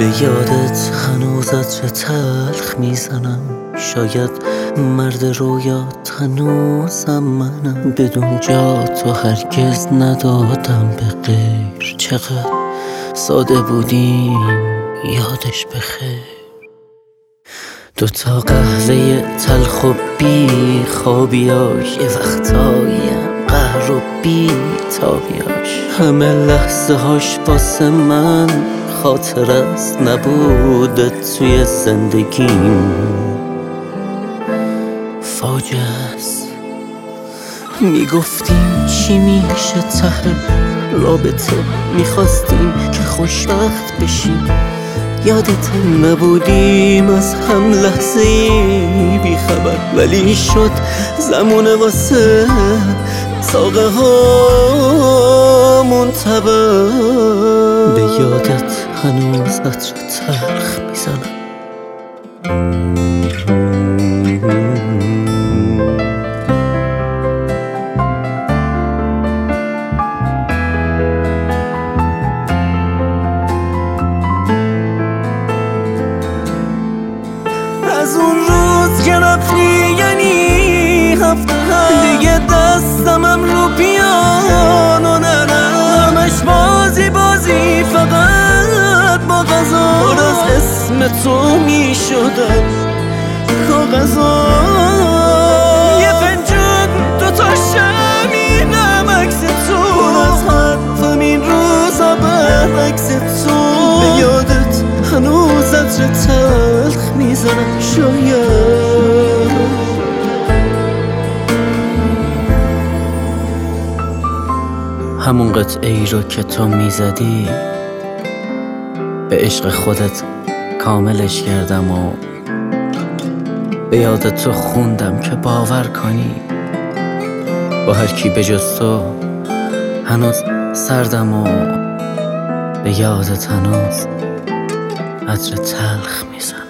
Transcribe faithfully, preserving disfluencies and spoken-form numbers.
به یادت هنوز عطر تلخ میزنم، شاید مرد رویات هنوزم منم. بدون جا تو هرگز ندادم به غیر، چقدر ساده بودیم یادش بخیر. دوتا قهوه تلخ و بی خوابیاش، یه وقتایم قهر و بی تابیاش. همه لحظه هاش واسه من خاطر است، نبوده توی زندگیم فاجعه است. میگفتیم چی میشه ته رابطه، میخواستیم که خوشبخت بشیم. یادت نبودیم از هم لحظه ای بی خبر، ولی شد زمونه واسه ساقه ها منتبه. به یادت هنوز عطر تلخ میزنم. از اون روز که رفتی یعنی هفته هم دیگه دستمم رو پیانو نرم، همش بازی بازی فقط با غذا، پر از اسم تو می شدن کاغذا. یه فنجون دوتا شمینم عکس تو، پر از حرفم این روزا برعکس تو. به یادت هنوز عطر تلخ میزنم شاید. همون قطعه ای رو که تو میزدی به عشق خودت کاملش کردم و به یاد تو خوندم که باور کنی با هر کی به جز تو هنوز سردم و به یادت هنوز عطر تلخ میزنم.